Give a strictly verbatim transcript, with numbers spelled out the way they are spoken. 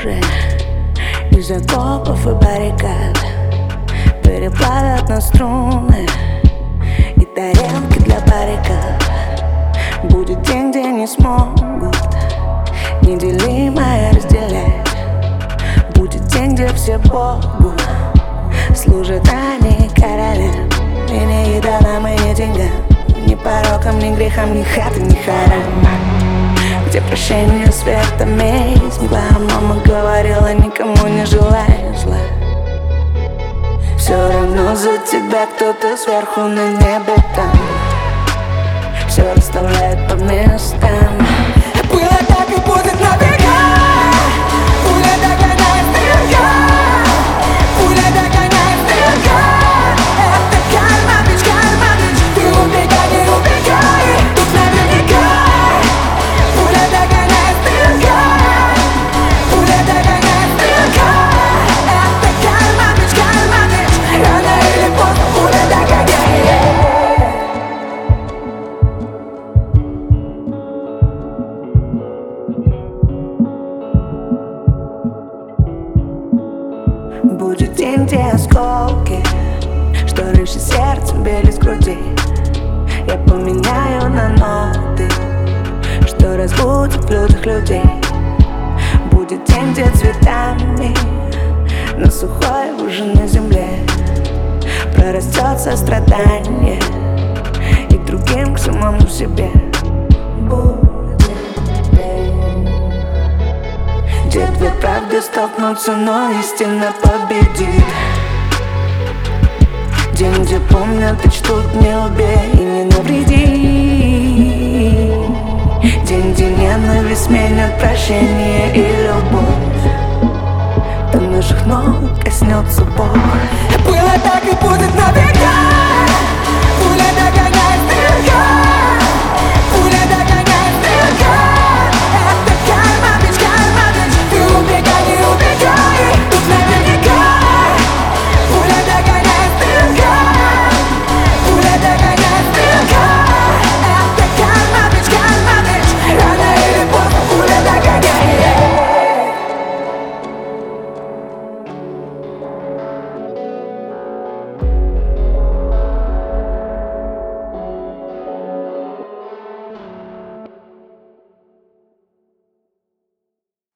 снаружи из окопов и баррикад переплавят на струны и тарелки для баррикад. Будет день, где не смогут неделимое разделять. Будет день, где все Богу служат, а не королям. И не идолам, и не деньгам, ни порокам, ни грехам, ни хаты, ни харам. Где прощение, свет, амазинг. Мама говорила, никому не желай зла. Все равно за тебя кто-то сверху на небе там все расставляет по местам. Было так и будет навека. Пуля догоняет стрелка. Пуля догоняет стрелка. Это карма, бич, карма, бич. Ты убегай, не убегай. Тут наверняка. Пуля догоняет стрелка. Пуля догоняет стрелка. Это карма, бич, карма, бич. Рано или поздно пуля догоняет. Будет день, где осколки, что раньше сердцем били с груди, я поменяю на ноты, что разбудит в людях людей. Будет день, где цветами на сухой выжженной земле прорастет сострадание и к другим, к самому себе. Будет день, где две правды столкнутся, но истина победит. День, где помнят и чтут, не убей и не навреди. День, где ненависть сменят прощение и любовь. До наших ног коснется Бог. Было так и будет навека.